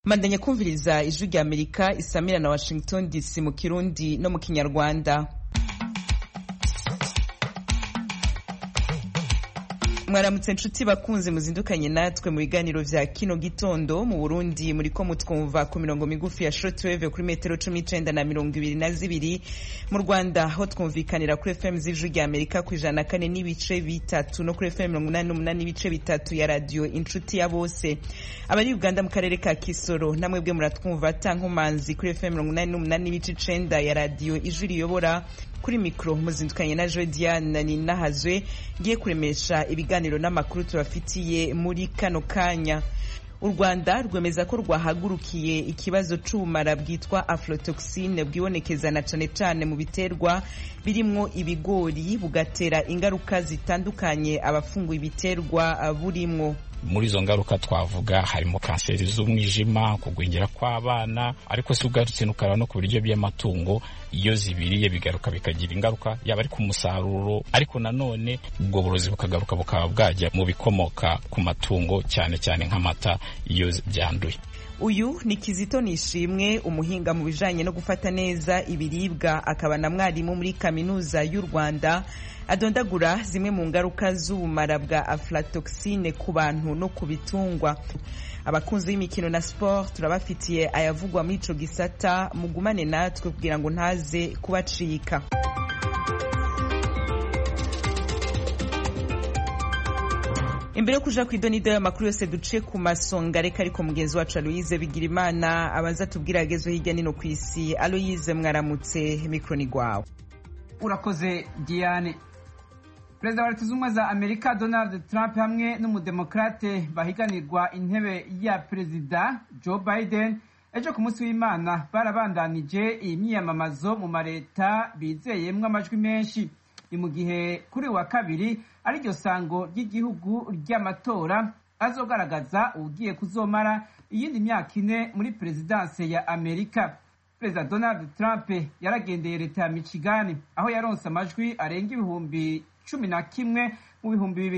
Mandanya kumviriza ijwi rya Amerika isamira na Washington DC mu Kirundi no mu Kinyarwanda. Mwaramutse nshuti bakunze muzindukanye natwe mu biganiro vya kino gitondo. Mu Burundi muriko mutwumva ku mirongo migufi ya shortwave kuri metero 19 na 22. Mu Rwanda ho twumvikanira kuri FM z'ijwi rya Amerika ku 104 n'ibice bitatu no kuri FM 88 n'ibice bitatu ya radio Inshuti ya Bose. Abari Uganda mu karere ka Kisoro namwe bwe muratwumva tankomanzi kuri FM 88 n'ibice 9 ya radio Ijwi riyobora. Kuri mikro muzindukanye na Jodiane Ninahazwe ngiye kuremesha ibiganiro n'amakuru tubafitiye muri kano kanya. U Rwanda rwemeza ko rwahagurukiye ikibazo c'ubumara bwitwa aflatoxine bwibonekeza na cane cane mu biterwa birimwo ibigori bugatera ingaruka zitandukanye abafunguye ibiterwa burimwo. Muri izo ngaruka twavuga harimo kanseri z'umwijima, kugwingira kw'abana, ariko si ugarutse n'ukara no ku biryo by'amatungo iyo zibiriye bigaruka bikagira ingaruka yaba ari ku musaruro, ariko nanone ubwo burozi bukagaruka bukaba bwajya mu bikomoka ku matungo cyane cyane nk'amata iyo byanduye. Uyu ni Kizito Nishimwe, umuhinga mu bijanye no gufata neza ibiribwa akaba na mwarimu muri kaminuza y'u Rwanda, adondagura zimwe mu ngaruka z'ubumara bwa aflatoxine ku bantu no ku bitungwa. Abakunzi b'imikino na sport turabafitiye ayavugwa muri ico gisata, mugumane natwe kugira ngo ntaze kubacika. Imbere yo kuja kw'idonido y'amakuru yose duce ku masonga, reka ariko mugenzi wacu Aloise Bigirimana abanza tubwira agezo hirya nino kw'isi. Aloise, mwaramutse, mikro ni gwawe. Urakoze Diane. Perezida wa Leta Zunze Ubumwe za Amerika Donald Trump hamwe n'umudemokrate bahiganirwa intebe ya perezida Joe Biden ejo ku munsi w'Imana barabandanije imyiyamamazo mu mareta bizeyemwo amajwi menshi. Ni mu gihe kuri wa kabiri ari ryo sango ry'igihugu ry'amatora azogaragaza ugiye kuzomara iyindi myaka 4 muri prezidanse ya Amerika. Perezida Donald Trump yaragendeye leta ya Michigan aho yaronse amajwi arenga 11,000 mu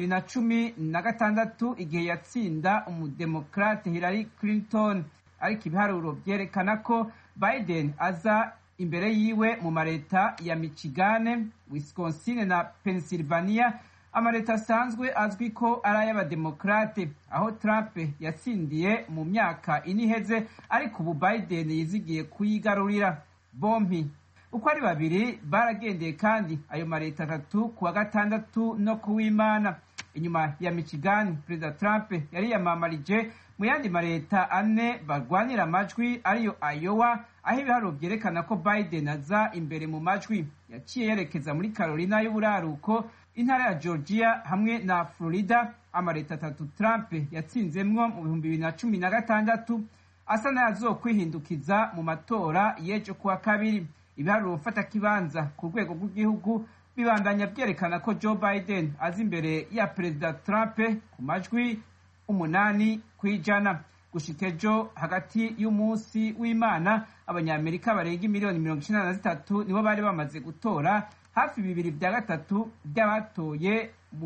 2016 igihe yatsinda umudemokrate Hillary Clinton, ariko ibiharuro byerekana ko Biden aza imbere yiwe mu mareta ya Michigan, Wisconsin na Pennsylvania, amareta asanzwe azwi ko ari ay'abademokrate, aho Trump yatsindiye mu myaka iniheze, ariko ubu Biden yizigiye kuyigarurira. Bombi uko ari babiri baragendeye kandi ayo mareta 3 kuwa gatandatu no kuw'Imana. Inyuma ya Michigan, Perezida Trump yari yamamarije mu yandi mareta 4 barwanira amajwi ariyo Iowa, aho ibiharuro byerekana ko Biden aza imbere mu majwi. Yaciye yerekeza muri Carolina y'uburaruko, intara ya Georgia hamwe na Florida, amareta 3 Trump yatsinzemwo mu 2016 asa n'ayazokwihindukiza mu matora y'ejo kuwa kabiri. Ibiharuro fata kibanza ku rwego rw'igihugu bibandanya byerekana ko Joe Biden azi imbere ya Perezida Trump ku majwi 8%. Gushika ejo hagati y'umunsi w'Imana, abanyamerika barenga 1,093 nibo bari bamaze gutora, hafi 2/3 by'abatoye mu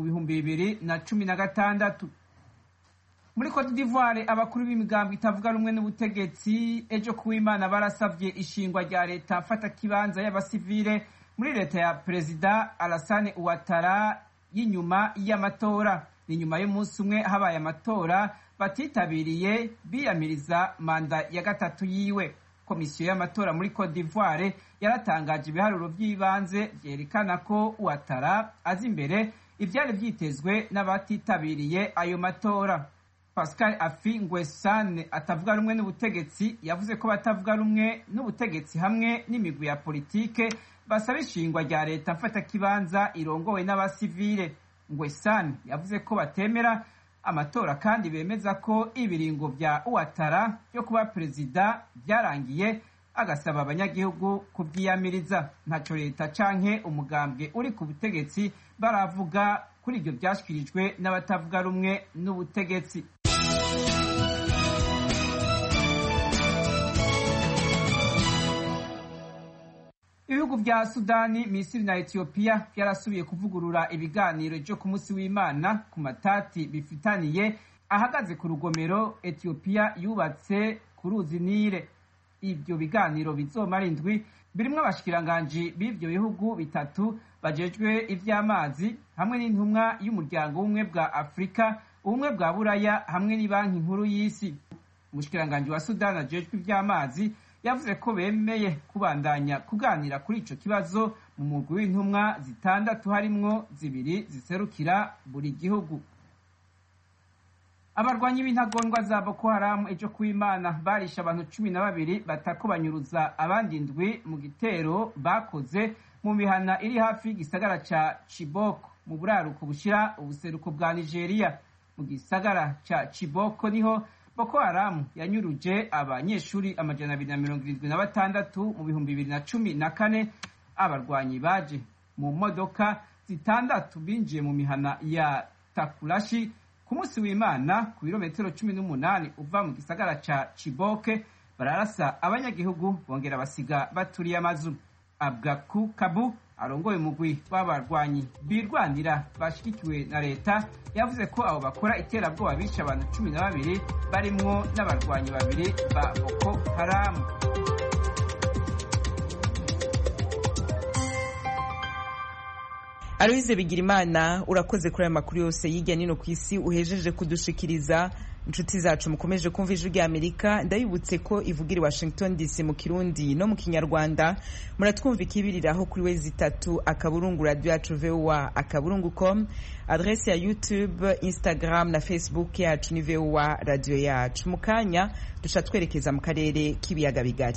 2016. Muri Cote d'Ivoire, abakuru b'imigambwe itavuga rumwe n'ubutegetsi ejo kuw'Imana barasavye ishingwa rya leta mfata kibanza y'abasivile muri leta ya Perezida Alassane Ouattara y'inyuma y'amatora. Ni nyuma y'umunsi umwe habaye amatora batitabiriye biyamiriza manda ya gatatu yiwe. Komisiyo y'amatora muri Cote d'Ivoire yaratangaje ibiharuro by'ibanze vyerekana ko Ouattara azi imbere ivyari vyitezwe n'abatitabiriye ayo matora. Pascal Affi N'Guessan atavuga rumwe n'ubutegetsi yavuze ko batavuga rumwe n'ubutegetsi hamwe n'imigwi ya politike basaba ishingwa rya leta mfata kibanza irongowe n'abasivile. N'Guessan yavuze ko batemera amatora kandi bemeza ko ibiringo vya Ouattara yo kuba perezida byarangiye, agasaba abanyagihugu kuvyiyamiriza. Ntaco leta canke umugambwe uri ku butegetsi baravuga kuri ibyo byashyikirijwe n'abatavuga rumwe n'ubutegetsi. Ibihugu vya Sudani, Misiri na Ethiopia byarasubiye kuvugurura ibiganiro byo ku munsi w'Imana ku matati bifitaniye ahagaze ku rugomero Ethiopia yubatse ku ruzi Nile. Ibyo biganiro bizomara indwi birimwo abashikiranganji b'ivyo bihugu bitatu bajejwe ivy'amazi hamwe n'intumwa y'umuryango w'ubumwe bwa Afrika, ubumwe bwa Buraya hamwe n'ibanki nkuru y'isi. Umushikiranganji wa Sudani ajejwe ivy'amazi yavuze ko bemeye kubandanya kuganira kuri ico kibazo mu mugwi w'intumwa zitandatu harimwo zibiri ziserukira buri gihugu. Abarwanyi b'intagondwa za Boko Haram ejo kuw'Imana barisha abantu 12 batako banyuruza abandi ndwi mu gitero bakoze mu mihana iri hafi y'igisagara ca Chibok mu buraruko bushira ubuseruko bwa Nigeria. Mu gisagara ca Chibok niho Boko Haram yanyuruje abanyeshuri 276 mu 2014. Abarwanyi baje mu modoka zitandatu binjiye mu mihana ya Takulashi ku munsi w'Imana ku birometero 18 uva mu gisagara ca Chibok. Bararasa abanyagihugu bongera basiga baturiye amazu. Abgaku Kabu arongoye umugwi w'abarwanyi birwanira bashikikiwe na leta yavuze ko abo bakora iterabwoba bishe abantu 12 barimwo n'abarwanyi 2 ba Boko Haram. Aloise Bigirimana, urakoze kuri aya makuru yose y'ijya nino ku isi uhejeje kudushikiriza. Inshuti zacu mukomeje kumva ijwi rya Amerika, ndabibutse ko ivugira i Washington DC mu Kirundi no mu Kinyarwanda. Muratwumva ikibiriraho kuri wezi 3 akaburungu radio yacu VOA akaburungu.com, adresse ya YouTube, Instagram na Facebook yacu ni VOA radio yacu. Mukanya dusha twerekeza mu karere k'ibiyaga bigari.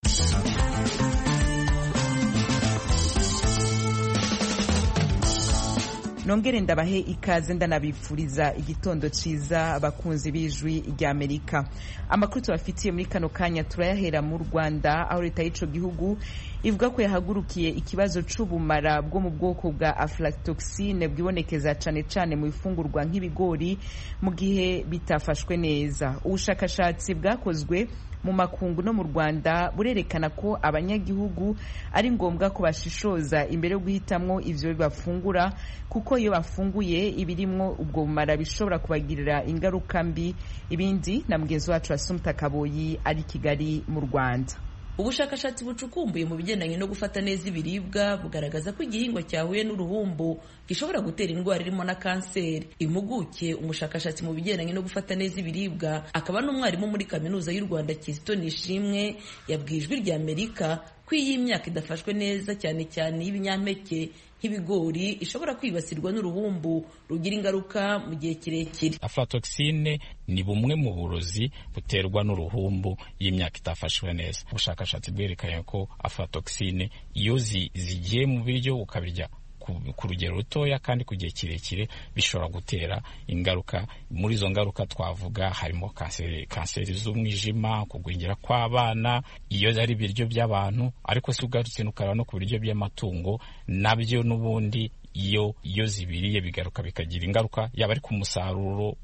Nongere ndabahe ikaze ndanabipfuriza igitondo ciza abakunzi b'ijwi rya Amerika. Amakuru tubafitiye muri kano kanya turayahera mu Rwanda, aho leta y'ico gihugu ivuga ko yahagurukiye ikibazo c'ubumara bwo mu bwoko bwa aflatoxine bwibonekeza cane cane mu bifungurwa nk'ibigori mu gihe bitafashwe neza. Ubushakashatsi bwakozwe mu makungu no mu Rwanda burerekana ko abanyagihugu ari ngombwa ko bashishoza imbere yo guhitamwo ivyo bafungura, kuko iyo bafunguye ibirimwo ubwo bumara bishobora kubagirira ingaruka mbi. Ibindi na mugenzi wacu Assumpta Kaboyi ari Kigali mu Rwanda. Ubushakashatsi bucukumbuye mu bigendanye no gufata neza ibiribwa bugaragaza ko igihingwa cyahuye n'uruhumbu gishobora gutera indwara irimo na kanseri. Impuguke umushakashatsi mu bigendanye no gufata neza ibiribwa akaba n'umwarimu muri kaminuza y'u Rwanda Kizito Nishimwe yabwiye ijwi rya Amerika ko iyi myaka idafashwe neza cyane cyane y'ibinyampeke nk'ibigori ishobora kwibasirwa n'uruhumbu rugira ingaruka mu gihe kirekire. Aflatoxine ni bumwe mu burozi buterwa n'uruhumbu y'imyaka itafashwe neza. Ubushakashatsi bwerekanye ko aflatoxine iyo zigiye mu biryo ukabirya ku rugero rutoya kandi ku gihe kirekire bishobora gutera ingaruka. Muri izo ngaruka twavuga harimo kanseri z'umwijima, kugwingira kw'abana iyo ari ibiryo by'abantu, ariko si ugarutse n'ukaraba no ku biryo by'amatungo nabyo n'ubundi iyo zibiriye bigaruka bikagira ingaruka yaba ari ku musaruro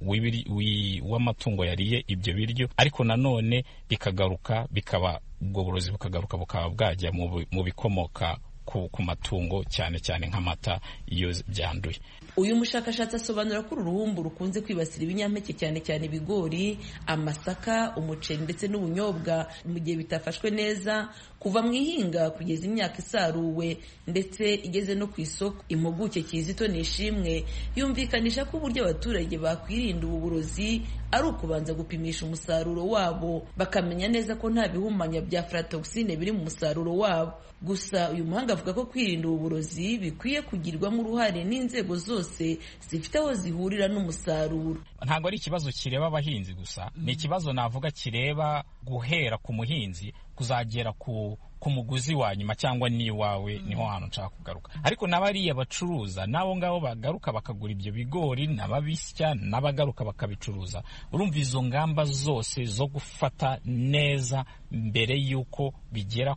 w'amatungo yariye ibyo biryo, ariko nanone bikagaruka bikaba ubwo burozi bukagaruka bukaba bwajya mu bikomoka ku matungo cyane cyane nk'amata iyo byanduye. Uyu mushakashatsi asobanura ko uruhumbu rukunze kwibasira ibinyampeke cyane cyane ibigori, amasaka, umuceri ndetse n'ubunyobwa mu gihe bitafashwe neza kuva mu ihinga kugeza imyaka isaruwe ndetse igeze no ku isoko. Impuguke Kizito Nishimwe yumvikanisha ko uburyo abaturage bakwirinda ubu burozi ari ukubanza gupimisha umusaruro wabo bakamenya neza ko nta bihumanya bya aflatoxine biri mu musaruro wabo. Gusa uyu muhanga avuga ko kwirinda ubu burozi bikwiye kugirwamo uruhare n'inzego zose zifite aho zihurira n'umusaruro. Ntabwo ari ikibazo kireba abahinzi gusa, ni ikibazo navuga kireba guhera ku muhinzi kuzagera ku muguzi wa nyuma cyangwa n'iwawe. Niho hantu nshaka kugaruka. Ariko n'abariya bacuruza nabo ngabo bagaruka bakagura ibyo bigori, n'ababisya n'abagaruka bakabicuruza. Urumva izo ngamba zose zo gufata neza mbere yuko bigera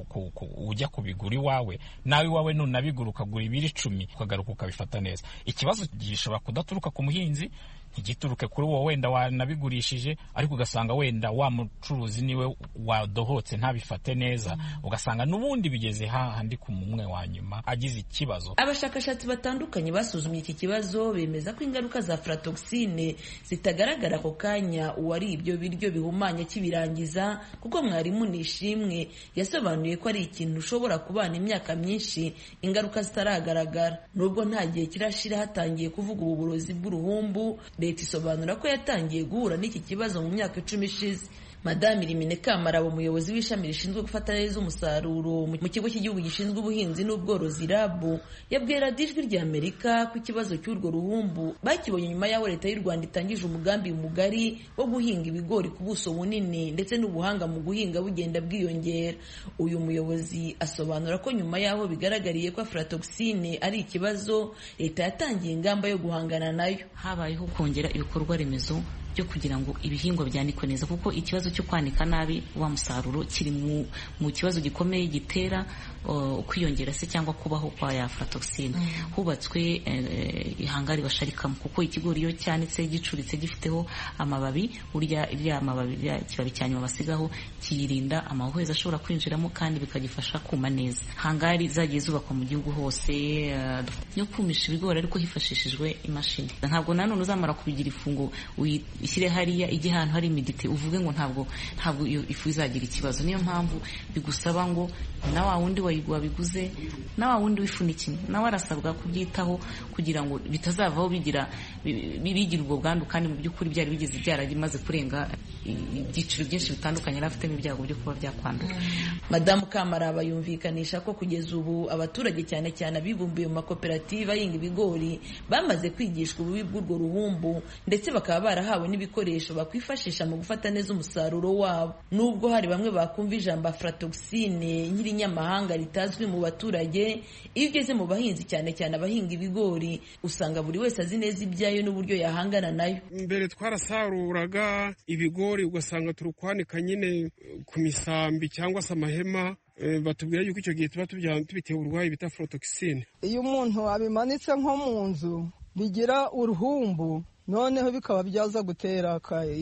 ujya kubigura iwawe, nawe iwawe nunabigura ukagura ibiri 10 ukagaruka ukabifata neza. Ikibazo gishobora kudaturuka ku muhinzi, ntigituruke kuri wowe wenda wanabigurishije, ariko ugasanga wenda wa mucuruzi niwe wadohotse ntabifate neza, ugasanga n'ubundi bigeze hahandi ku mumwe wa nyuma agize ikibazo. Abashakashatsi batandukanye basuzumye iki kibazo bemeza ko ingaruka za aflatoxine zitagaragara ako kanya uwari ibyo biryo bihumanya kibirangiza, kuko mwarimu Nishimwe yasobanuye ko ari ikintu ushobora kubana imyaka myinshi ingaruka zitaragaragara. Nubwo nta gihe kirashira hatangiye kuvuga ubu burozi bw'uruhumbu, leta isobanura ko yatangiye guhura n'iki kibazo mu myaka 10 ishize. Madame Rimine Kamarabo, umuyobozi w'ishami rishinzwe gufata neza umusaruro mu kigo cy'igihugu gishinzwe ubuhinzi n'ubworozi RAB, yabwiye radiyo Ijwi ry'Amerika ko ikibazo cy'urwo ruhumbu bakibonye nyuma y'aho leta y'u Rwanda itangije umugambi mugari wo guhinga ibigori ku buso bunini, ndetse n'ubuhanga mu guhinga bugenda bwiyongera. Uyu muyobozi asobanura ko nyuma y'aho bigaragariye ko aflatoxine ari ikibazo, leta yatangiye ingamba yo guhangana nayo. Habayeho kongera ibikorwa remezo byo kugira ngo ibihingwa byanikwe neza, kuko ikibazo cyo kwanika nabi wa musaruro kiri mu kibazo gikomeye gitera kwiyongera se cyangwa kubaho kwa ya aflatoxine. Hubatswe ihangari basharikamo, kuko ikigori iyo cyanitse gicuritse gifiteho amababi, burya ibya mababi bya kibabi cyanyuma basigaho kiyirinda amahweza ashobora kwinjiramo kandi bikagifasha kuma neza. Hangari zagiye zubakwa mu gihugu hose yo kumisha ibigori, ariko hifashishijwe imashini. Ntabwo nanone uzamara kubigira ifungo ishyire hariya ijye ahantu hari imidite uvuge ngo ntabwo iyo ifu izagira ikibazo. Niyo mpamvu bigusaba ngo na wa wundi wabiguze, na wa wundi wifunikiye, nawe arasabwa kubyitaho kugira ngo bitazavaho bigira ubwo bwandu, kandi mu by'ukuri byari bigeze byaragimaze kurenga ibyiciro byinshi bitandukanye yari afitemo ibyago byo kuba byakwandura. Madamu Kamaraba yumvikanisha ko kugeza ubu abaturage cyane cyane abibumbiye mu makoperative ahinga ibigori bamaze kwigishwa ububi bw'urwo ruhumbu, ndetse bakaba barahawe n'ibikoresho bakwifashisha mu gufata neza umusaruro wabo. Nubwo hari bamwe bakumva ijambo aflatoxine nyamahanga ritazwi mu baturage, iyo ugeze mu bahinzi cyane cyane abahinga ibigori usanga buri wese azi neza ibyayo n'uburyo yahangana nayo. Mbere twarasaruraga ibigori ugasanga turukwanika nyine ku misambi cyangwa se amahema, batubwira yuko icyo gihe tuba tubiteye uburwayi bita aflatoxine. Iyo umuntu abimanitse nko mu nzu bigira uruhumbu, noneho bikaba byaza gutera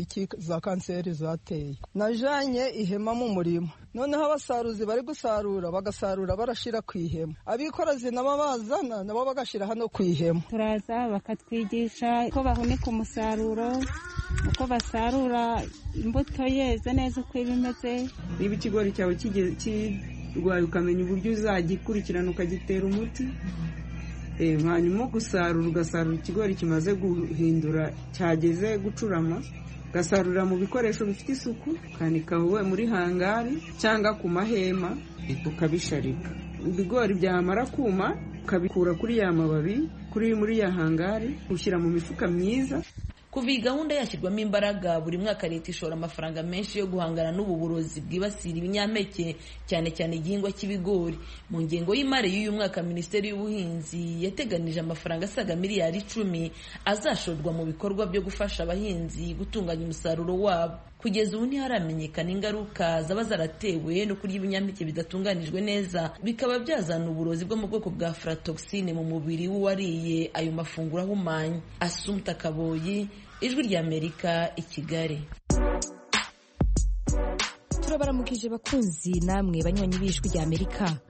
za kanseri zateye. Najanye ihema mu murima, noneho abasaruzi bari gusarura bagasarura barashira ku ihema, abikorazi nabo bazana nabo bagashira hano ku ihema. Turaza bakatwigisha uko bahunika umusaruro, uko basarura imbuto yeze neza uko ibimeze. Niba ikigori cyawe kirwaye ukamenya uburyo uzagikurikirana ukagitera umuti. Hanyuma gusarura ugasarura ikigori kimaze guhindura cyageze gucurama, ugasarurira mu bikoresho bifite isuku, ukanika muri hangari cyangwa ku mahema ukabisharika. Ibigori byamara kuma ukabikura kuri ya mababi muri ya hangari ushyira mu mifuka myiza. Kuva iyi gahunda yashyirwamo imbaraga, buri mwaka leta ishora amafaranga menshi yo guhangana n'ubu burozi bwibasira ibinyampeke, cyane cyane igihingwa cy'ibigori. Mu ngengo y'imari y'uyu mwaka, Minisiteri y'Ubuhinzi yateganije amafaranga asaga miliyari 10 azashorwa mu bikorwa byo gufasha abahinzi gutunganya umusaruro wabo. Kugeza ubu ntiharamenyekana ingaruka zaba zaratewe no kurya ibinyampeke bidatunganijwe neza, bikaba byazana uburozi bwo mu bwoko bwa aflatoxine mu mubiri w'uwariye ayo mafunguro ahumanye. Assumpta Kaboyi, Ijwi ry'Amerika, i Kigali. Turabaramukije bakunzi namwe banywanyi b'Ijwi ry'Amerika.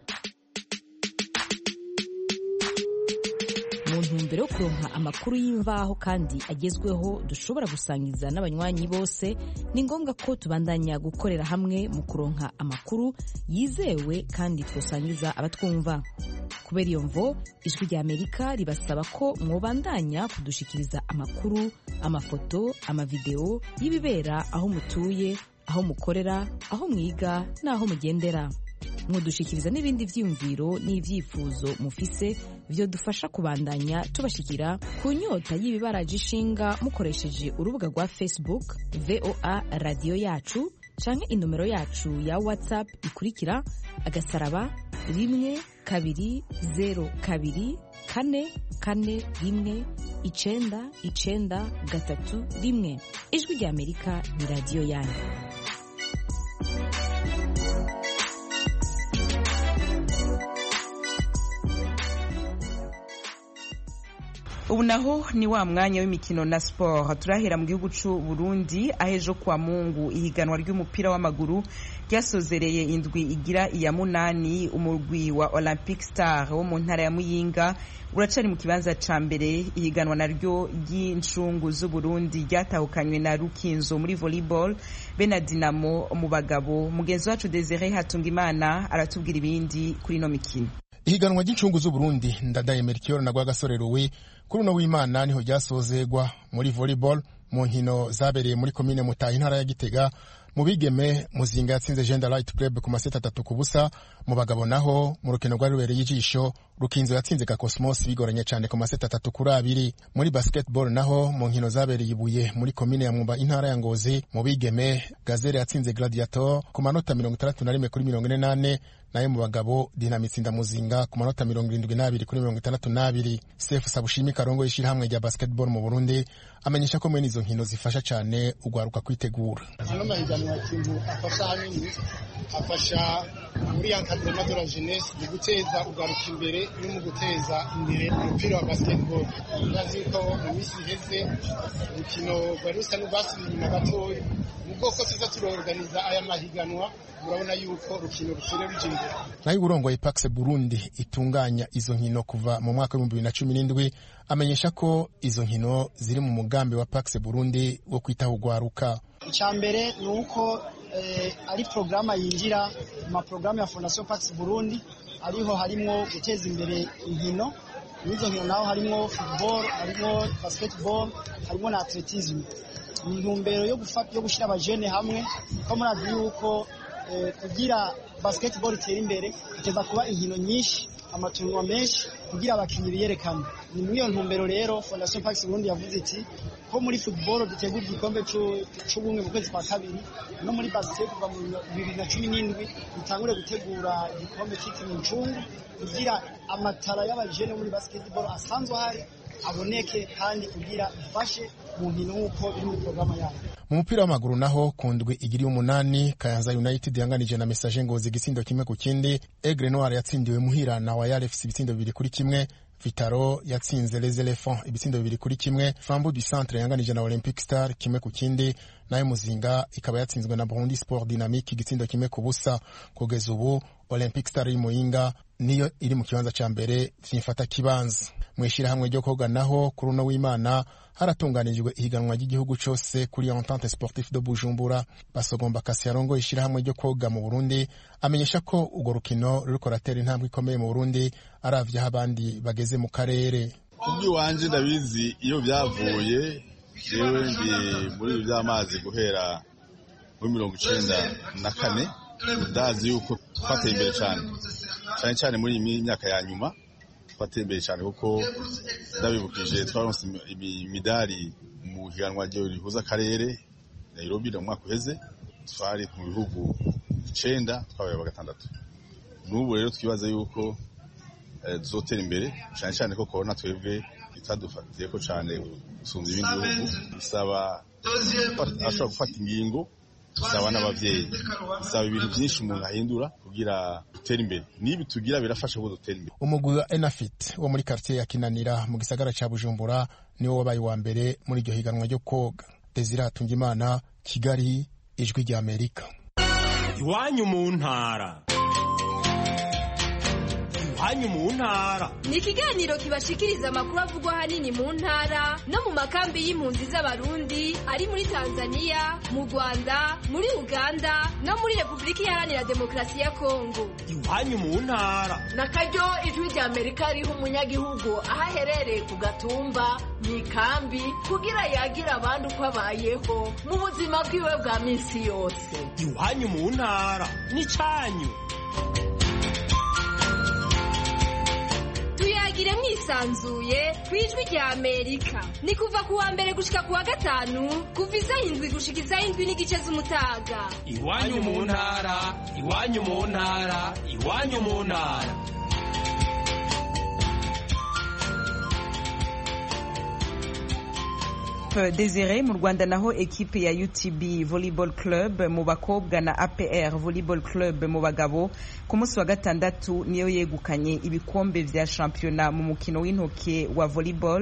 Mu ntumbero yo kuronka amakuru y'imvaho kandi agezweho dushobora gusangiza n'abanywanyi bose, ni ngombwa ko tubandanya gukorera hamwe mu kuronka amakuru yizewe kandi twosangiza abatwumva. Kubera iyo mvo, Ijwi ry'Amerika ribasaba ko mwobandanya kudushikiriza amakuru, amafoto, amavideo y'ibibera aho mutuye, aho mukorera, aho mwiga n'aho mugendera. Mudushikiriza n'ibindi vyiyumviro n'ivyifuzo mufise byo dufasha kubandanya tubashikira ku nyota y'ibibaraje ishinga mukoresheje urubuga rwa Facebook VOA Radio Yacu canke inomero yacu ya WhatsApp ikurikira *1kabiri*2kabiri*441 Ijwi ry'Amerika ni radio yanyu. ubu naho ni wa mwanya w'imikino na sport. Turahera mu gihugu c'u Burundi ahejo kwa Mungu ihiganwa ry'umupira w'amaguru ryasozereye indwi igira iya munani. Umurwi wa Olympic Star wo mu ntara ya Muyinga uracari mu kibanza ca mbere. Ihiganwa naryo ry'incungu z'u Burundi ryatahukanywe na Rukinzo muri volleyball be na Dinamo mu bagabo. Mugenzi wacu Desire Hatungimana aratubwira ibindi kuri no mikino. Ihiganwa ry'incungu z'u Burundi Ndadaye Melchior na Rwagasoreruwe kuri no w'Imana niho ryasozegwa muri volleyball mu nkino zabereye muri komine Mutahi intara ya Gitega. Mu bigeme Muzinga yatsinze Gender Light Club ku maseta 3-0. Mu bagabo naho mu rukino rwari rubereye ijisho Rukinzo yatsinze ka Cosmos bigoranye cyane ku maseta 3-2. Muri basketball naho mu nkino zabereye Ibuye muri komine ya Mwumba intara ya Ngozi, mu bigeme Gazelle yatsinze Gladiator ku manota 61-48. Naye mu bagabo Dinamitsinda Muzinga ku manota 72-62. Sefu Sabushimi Karongo yishira hamwe rya basketball mu Burundi amenyesha ko mwene izo nkino zifasha cyane ugwaruka kwitegura. Ano mahiganwa yakintu afasha hanini, afasha muri encadrement de la jeunesse mu guteza ugaruka imbere no mu guteza imbere umupira wa basketball. Ndazi ko mu misi iheze ukino barusa n'ubasubira inyuma gatoya nubwo ko tuza turorganiza aya mahiganwa. Urabona yuko rukino rusore rujinde. Nayo urongoye Pax Burundi itunganya izo nkino kuva mu mwaka wa 2017 amenyesha ko izo nkino ziri mu mugambi wa Pax Burundi wo kwitaho ugwaruka. Icyambere nuko ari programa yinjira mu programa ya Fondation Pax Burundi, ariho harimo guteza imbere inkino. Nizo nkino naho harimo football, harimo basketball, harimo na atletism. Intumbero yo gushira abajene hamwe ko murazi yuko kugira basketball itere imbere iteza kuba inkino nyinshi, amatunwa menshi kugira abakinyi biyerekana. Ni mwiyo ntumbero rero Fondation Pax Burundi yavuze iti ko muri football dutegura igikombe c'ubumwe mu kwezi kwa kabiri, no muri basket kuva mu 2017 bitangure gutegura igikombe cyitiriwe incungu kugira amatara y'abajene muri basketball asanzwe hari aboneke kandi kugira ifashe mu nkino nk'uko biri muri programa yabo. Mu mupira w'amaguru naho kundwe igiri 8 Kayanza United yanganije na Message Ngozi igisindo kimwe ku kindi. Aigle Noir yatsindiwe muhira na Royal FC ibitsindo 2-1. Vitaro yatsinze Les Elephants ibitsindo 2-1. Flambeau du Centre yanganije na Olympic Star kimwe ku kindi. Nayo Muzinga ikaba yatsinzwe na Burundi Sport Dynamique igitsindo kimwe ku busa. Kugeza ubu Olympic Star y'Imuyinga niyo iri mu kibanza ca mbere vyifata kibanza. Mwishira hamwe ryo koga naho kuri no w'Imana haratunganijwe ihiganwa ry'igihugu cyose kuri Entente Sportive de Bujumbura. Basogomba Kasiarongo ishira hamwe ryo koga mu Burundi amenyesha ko ugo rukino ruriko ratera intambwe ikomeye mu Burundi aravye abandi bageze mu karere. Kubwi wanje ndabizi iyo byavuye jewe ndi muri by'amazi guhera muri 1994 ndazi yuko twateye imbere cyane muri iyi myaka ya nyuma twateye imbere cyane kuko ndabibukije twaronse imidari mu higanwa rihuza akarere Nairobi mu mwaka uheze, twari mu bihugu 9 twabaye bagatandatu. N'ubu rero twibaza yuko tuzotera imbere cyane ko corona twebwe itadufatiye ko cyane gusumba ibindi bihugu. Bisaba ashobora gufata ingingo, bisaba n'abavyeyi, bisaba ibintu byinshi umuntu ahindura kugira dutere imbere. Nibi tugira birafasha ko dutera imbere. Umugwi wa Enafit wo muri quartier ya Kinanira mu gisagara ca Bujumbura niwo wabaye wa mbere muri iryo higanwa ryo koga. Desire Hatungimana, Kigali, Ijwi rya Amerika. Iwanyu mu ntara. Iwanyu mu ntara ni ikiganiro kibashikiriza amakuru avugwa hanini mu ntara no mu makambi y'impunzi z'abarundi ari muri Tanzania, mu Rwanda, muri Uganda no muri Republika Iharanira Demokarasi ya Kongo. Iwanyu mu ntara nakaryo Ijwi rya Amerika riho umunyagihugu ahaherereye ku gatumba mu ikambi kugira yagira abandi uko abayeho mu buzima bwiwe bwa minsi yose. Iwanyu mu ntara ni cyanyu. Tuyagire mwisanzuye kwijwi rya Amerika. Ni kuva kuwa mbere gushika kuwa gatanu kuva isaha 7 gushika isaha 7:30 z'umutaga. Iwanyu mu ntara, iwanyu mu ntara, iwanyu mu ntara. Desire mu Rwanda naho ekipe ya UTB Volleyball Club mu bakobwa na APR Volleyball Club mu bagabo ku munsi wa gatandatu niyo yegukanye ibikombe vya championnat mu mukino w'intoke wa volleyball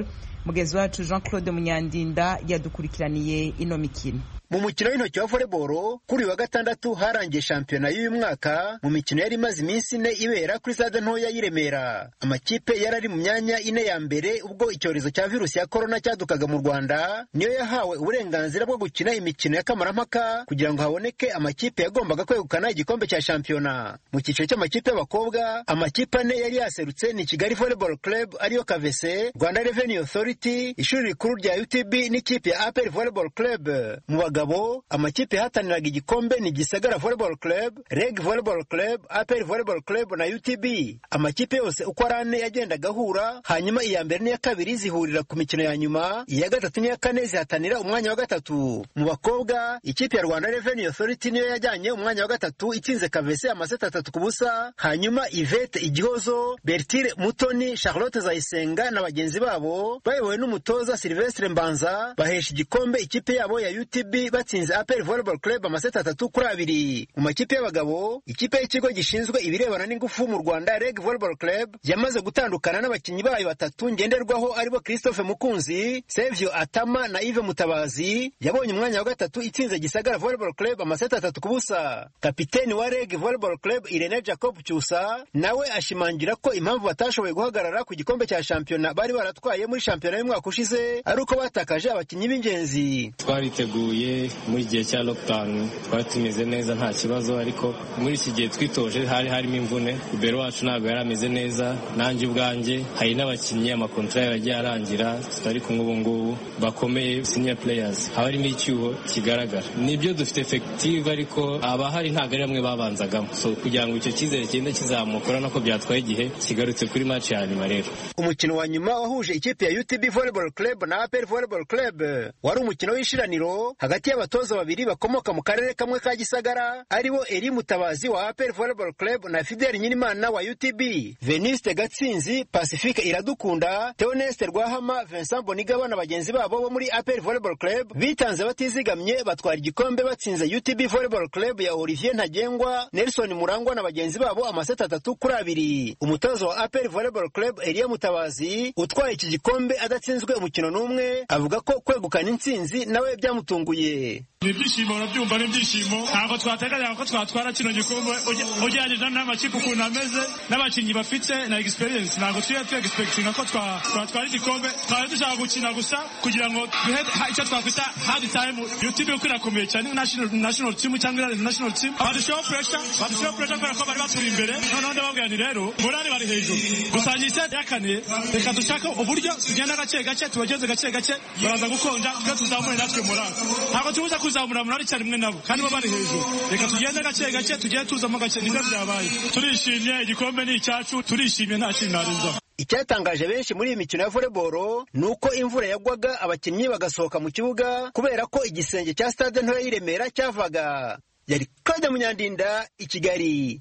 mugezi wacu Jean Claude Munyandinda yadukurikiraniye ino mikino. Mu mukino w'intoki wa volleyball kuri wa gatandatu harangiye shampiyona y'uyu mwaka mu mikino yari imaze iminsi 4 ibera kuri stade ntoya y'Iremera. Amakipe yarari mu myanya 4 ya mbere ubwo icyorezo cya virusi ya corona cyadukaga mu Rwanda niyo yahawe uburenganzira bwo gukina imikino ya kamarampaka kugira ngo haboneke amakipe yagombaga kwegukana igikombe cya shampiyona. Mu cyiciro cy'amakipe y'abakobwa amakipe 4 yari yaserutse ni Kigali Volleyball Club ariyo KVC, Rwanda Revenue Authority, ishuri rikuru rya UTB n'ikipe ya APR Volleyball Club. Mu bagabo amakipe hataniraga igikombe ni Gisagara Volleyball Club, Reg Volleyball Club, APR Volleyball Club na UTB. Amakipe yose uko arane yagendaga ahura, hanyuma iya mbere n'iya kabiri zihurira ku mikino ya nyuma, iya gatatu n'iya kane zihatanira umwanya wa gatatu. Mu bakobwa ikipe ya Rwanda Revenue Authority niyo yajyanye umwanya wa gatatu itsinze KVC amaseta 3-0, hanyuma Yvette Igihozo, Bertile Mutoni, Charlotte Zayisenga na bagenzi babo bayobowe n'umutoza Sylvestre Mbanza bahesha igikombe ikipe yabo ya UTB batsinze APR Volleyball Club amaseta 3-2. Mu makipe y'abagabo ikipe y'ikigo gishinzwe ibirebana n'ingufu mu Rwanda Reg Volleyball Club yamaze gutandukana n'abakinnyi bayo batatu ngenderwaho aribo Christophe Mukunzi, Sevio Atama na Yves Mutabazi yabonye umwanya wa gatatu itsinze Gisagara Volleyball Club amaseta 3-0. Kapiteni wa Reg Volleyball Club Irene Jacob Cyusa nawe ashimangira ko impamvu batashoboye guhagarara ku gikombe cya shampiyona bari baratwaye muri shampiyona y'umwaka ushize ari uko batakaje abakinnyi b'ingenzi. Twariteguye muri gihe cya lockdown twari tumeze neza nta kibazo, ariko muri iki gihe twitoje harimo imvune. Ibero wacu ntabwo yari ameze neza, nanjye ubwanjye hari n'abakinnyi amakontra yaragiye arangira tutari kumwe ubu ngubu bakomeye senior players, haba harimo icyuho kigaragara. Nibyo dufite effective ariko abahari ntabwo ari bamwe babanzagamo, so kugira ngo icyo cyizere kigende kizamukora nako byatwaye igihe kigarutse kuri match ya nyuma. Rero umukino wa nyuma wahuje ikipe ya UTB Volleyball Club na APR Volleyball Club wari umukino w'ishiraniro hagati y'abatoza babiri bakomoka mu karere kamwe ka Gisagara aribo Eri Mutabazi wa APR Volleyball Club na Fidel Nyinimana wa UTB. Veniste Gatsinzi, Pacifique Iradukunda, Theoneste Rwahama, Vincent Bonigaba na bagenzi babo bo muri APR Volleyball Club bitanze batizigamye batwara igikombe batsinze UTB Volleyball Club ya Olivier Ntagengwa, Nelson Murangwa na bagenzi babo amaseta 3-2. Umutoza wa APR Volleyball Club Elia Mutabazi utwaye iki gikombe adatsinzwe umukino n'umwe avuga ko kwegukana intsinzi nawe byamutunguye. Ibyishimo urabyumva n'ibyishimo ntabwo twateganyaga ko twatwara kino gikombe ugereranyije n'amakipe ukuntu ameze n'abakinnyi bafite na experience. Ntabwo expectinga ko twatwara igikombe, twari dushaka gukina gusa kugira ngo duhe icyo twakwita hard time. UTB uko irakomeye cyane national team cyangwa national team badushyiraho pressure kubera ko bari baturi imbere. Noneho ndababwira ni rero morale bari hejuru gusangiza ya kane, reka dushaka uburyo tugenda gake tubageze gake baraza gukonja twe tuzamure natwe morale. Ntabwo tubuza kuzamura morale cyane mwe nabo kandi bo bari hejuru, reka tugende gake tugende tuzamo gake. Nibyo byabaye, turishimye, igikombe ni icyacu, turishimye nta kintu narenza. Icyatangaje benshi muri iyi mikino ya volleyball nuko imvura yagwaga abakinnyi bagasohoka mu kibuga kubera ko igisenge cya stade ntoya y'Iremera cyavaga. Yari Claude Munyandinda i Kigali.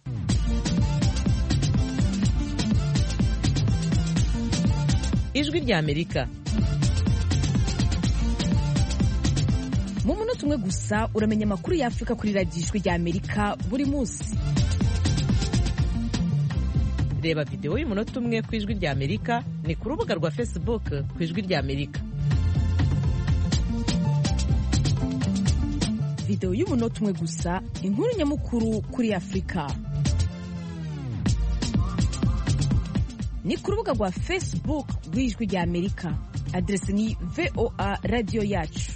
Ijwi rya Amerika. Mu munota umwe gusa uramenya amakuru ya Afrika kuri radiyo Ijwi rya Amerika buri munsi. Reba video y'umunota umwe ku Ijwi rya Amerika ni ku rubuga rwa Facebook ku Ijwi rya Amerika. Video y'umunota umwe gusa, inkuru nyamukuru kuri Afrika. Ni ku rubuga rwa Facebook rw'Ijwi rya Amerika. Adresi ni VOA Radio Yacu.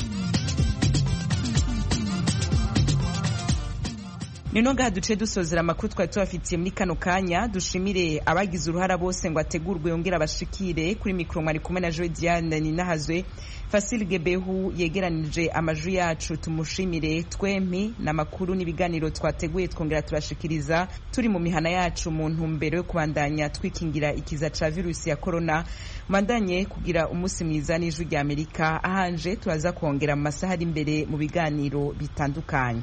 Nino ngaha duce dusozera amakuru twari tubafitiye muri kano kanya. Dushimire abagize uruhara bose ngo ategurwe yongera abashikire. Kuri mikro mwari kumwe na Joy Diane Ninahazwe, Fasil Gebehu yegeranije amajwi yacu. Tumushimire twempi n'amakuru n'ibiganiro twateguye twongera turashikiriza turi mu mihana yacu mu ntumbero yo kubandanya twikingira ikiza ca virusi ya corona. Mandanye kugira umunsi mwiza n'Ijwi rya Amerika. Ahanje turaza kongera mu masaha ari imbere mu biganiro bitandukanye.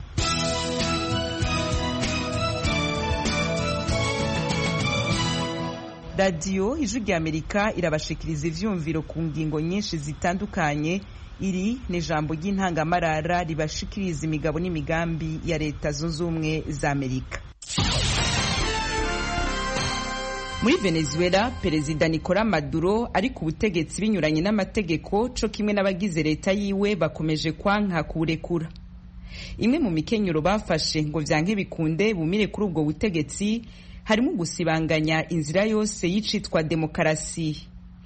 Radio Ijwi rya Amerika irabashikiriza ivyumviro ku ngingo nyinshi zitandukanye. Iri ni ijambo ry'intangamarara ribashikiriza imigabo n'imigambi ya Leta Zunze Ubumwe za Amerika. muri Venezuela perezida Nicolas Maduro ari ku butegetsi binyuranye n'amategeko co kimwe n'abagize leta yiwe bakomeje kwanka kurekura. Imwe mu mikenyero bafashe ngo vyanke bikunde bumire kuri ubwo butegetsi harimo gusibanganya inzira yose y'icitwa demokarasi.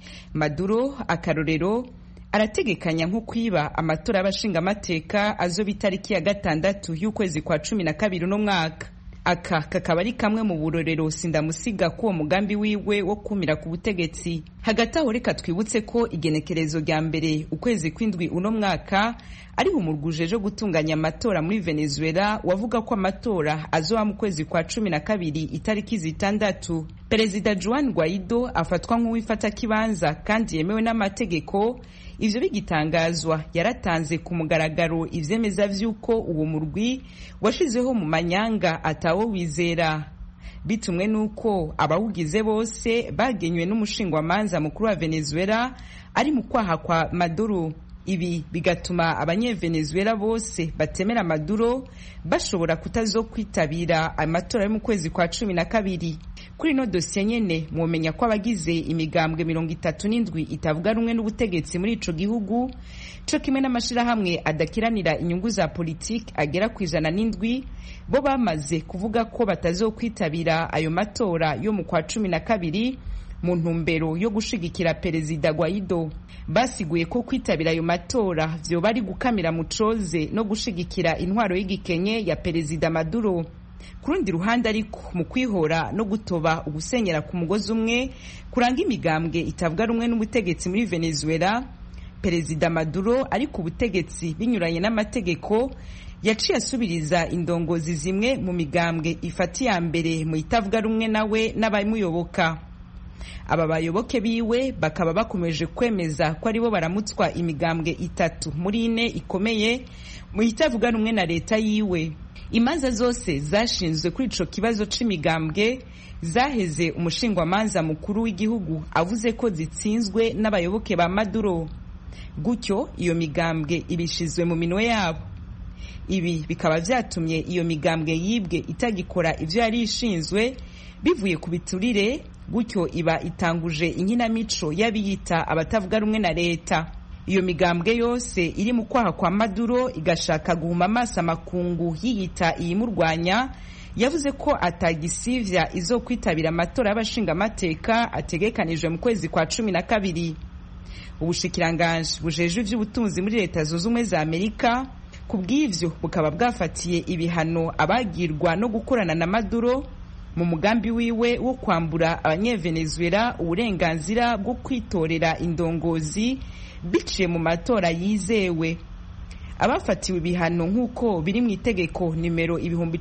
Maduro akarorero arategekanya nko kwiba amatora y'abashinga amateka azoba itariki ya 6 y'ukwezi kwa 12 no mwaka. Aka kakaba ari kamwe mu burorero sindamusiga ko mugambi wiwe wo kumira ku butegetsi. Hagati aho reka twibutse ko igenekerezo rya mbere ukwezi kw'indwi uno mwaka ari umurgujeje gutunganya amatora muri Venezuela wavuga ko amatora azoba mu kwezi kwa 12 itariki 6. Perezida Juan Guaido afatwa nk'uwifata kibanza kandi yemewe n'amategeko. Ivyo bigitangazwa yaratanze ku mugaragaro ivyemeza vy'uko uwo murwi washizeho mu manyanga atawo wizera, bitumwe nuko abawugize bose bagenywe n'umushingwamanza mukuru wa Venezuela ari mu kwaha kwa Maduro. Ibi bigatuma abanyevenezuela bose batemera Maduro bashobora kutazokwitabira amatora yo mu kwezi kwa 12. Kuri no dosiye nyene mwomenya ko abagize imigambwe 37 itavuga rumwe n'ubutegetsi muri ico gihugu co kimwe n'amashirahamwe adakiranira inyungu za politiki agera ku 107 bo bamaze kuvuga ko batazokwitabira ayo matora yo mu kwa 12 mu ntumbero yo gushigikira perezida Guaido. Basiguye ko kwitabira ayo matora vyo bari gukamira mucoze no gushigikira intwaro y'igikenye ya perezida Maduro. Kurundi ruhande ariko mu kwihora no gutoba ugusenyera ku mugozi umwe kuranga imigambwe itavuga rumwe n'ubutegetsi muri Venezuela, perezida Maduro ari ku butegetsi binyuranye n'amategeko yaciye asubiriza indongozi zimwe mu migambwe ifatiye mbere mu itavuga rumwe nawe n'abamuyoboka. Aba bayoboke biwe bakaba bakomeje kwemeza ko aribo baramutswa imigambwe 3 muri 4 ikomeye mu itavuga rumwe na leta yiwe. Imanza zose zashinzwe kuri ico kibazo c'imigambwe zaheze umushingwamanza mukuru w'igihugu avuze ko zitsinzwe n'abayoboke ba Maduro. Gutyo iyo migambwe ibishizwe mu minwe yabo. Ibi bikaba vyatumye iyo migambwe yibwe itagikora ivyo yari ishinzwe bivuye ku biturire, gutyo iba itanguje inkinamico y'abiyita abatavuga rumwe na leta. Iyo migambwe yose iri mu kwaha kwa Maduro igashaka guhuma amaso amakungu yiyita iyimurwanya yavuze ko atagisivya izokwitabira amatora y'abashinga amateka ategekanijwe mu kwezi kwa 12. Ubushikiranganje bujeje ivy'ubutunzi muri leta zunze ubumwe za Amerika kubw'ivyo bukaba bwafatiye ibihano abagirwa no gukorana na Maduro mu mugambi wiwe wo kwambura abanyevenezuela uburenganzira bwo kwitorera indongozi biciye mu matora yizewe. Abafatiwe ibihano nk'uko biri mu itegeko nimero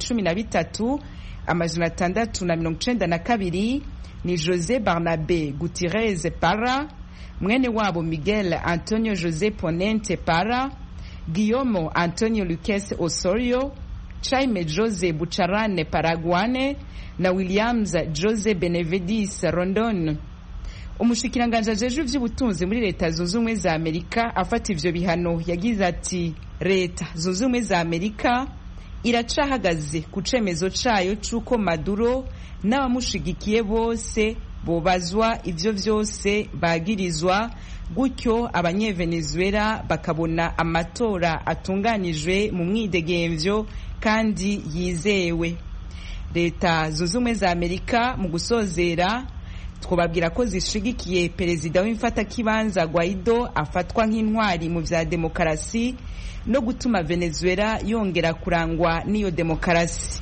10692 ni José Barnabé Gutiérrez Parra, mwene wabo Miguel Antonio José Ponente Parra, Guillermo Antonio Luques Osorio, Jaime José Bucharane Paraguane na Williams Jose Benevides Rondon. Umushikiranganje ajeje ivy'ubutunzi muri leta zunze ubumwe za Amerika afata ivyo bihano yagize ati leta zunze ubumwe za Amerika iracahagaze ku cemezo cayo c'uko Maduro n'abamushigikiye bose bobazwa ivyo vyose bagirizwa, gutyo abanyevenezuela bakabona amatora atunganijwe mu mwidegemvyo kandi yizewe. Leta zunze ubumwe za Amerika mu gusozera twobabwira ko zishigikiye perezida w'imfata kibanza Guaido afatwa nk'intwari mu vya demokarasi no gutuma Venezuela yongera kurangwa n'iyo demokarasi.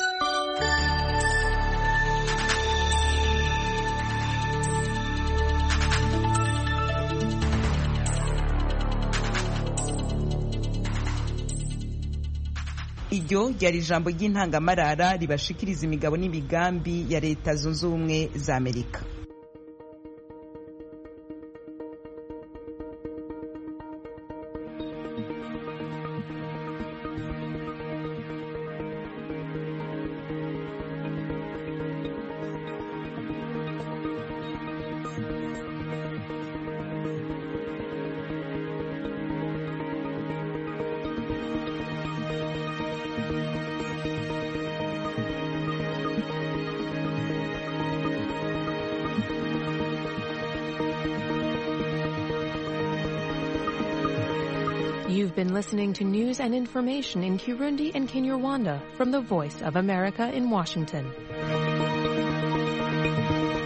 Iryo ryari ijambo ry'intangamarara ribashikiriza imigabo n'imigambi ya leta zunze ubumwe za Amerika. You've been listening to news and information in Kirundi and Kinyarwanda from the Voice of America in Washington.